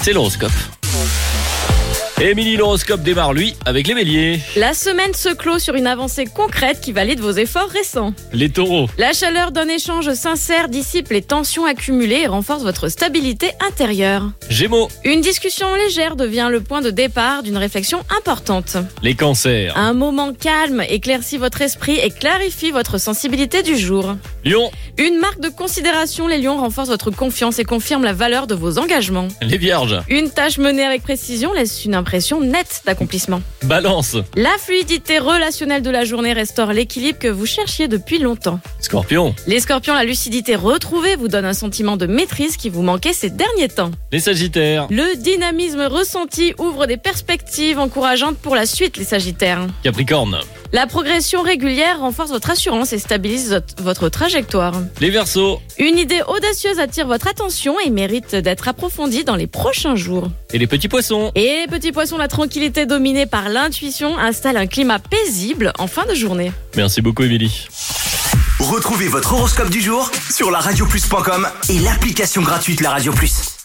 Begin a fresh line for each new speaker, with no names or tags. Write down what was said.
C'est l'horoscope. Émilie, l'horoscope démarre, lui, avec les béliers.
La semaine se clôt sur une avancée concrète qui valide vos efforts récents.
Les taureaux.
La chaleur d'un échange sincère dissipe les tensions accumulées et renforce votre stabilité intérieure.
Gémeaux.
Une discussion légère devient le point de départ d'une réflexion importante.
Les cancers.
Un moment calme éclaircit votre esprit et clarifie votre sensibilité du jour.
Lion.
Une marque de considération, les lions, renforce votre confiance et confirme la valeur de vos engagements.
Les vierges.
Une tâche menée avec précision laisse une impression nette d'accomplissement.
Balance.
La fluidité relationnelle de la journée restaure l'équilibre que vous cherchiez depuis longtemps.
Scorpion.
Les scorpions, la lucidité retrouvée vous donne un sentiment de maîtrise qui vous manquait ces derniers temps.
Les sagittaires.
Le dynamisme ressenti ouvre des perspectives encourageantes pour la suite, les sagittaires.
Capricorne.
La progression régulière renforce votre assurance et stabilise votre trajectoire.
Les verseaux.
Une idée audacieuse attire votre attention et mérite d'être approfondie dans les prochains jours.
Et les petits poissons.
Et petits poissons, la tranquillité dominée par l'intuition installe un climat paisible en fin de journée.
Merci beaucoup, Émilie.
Retrouvez votre horoscope du jour sur laradioplus.com et l'application gratuite La Radio Plus.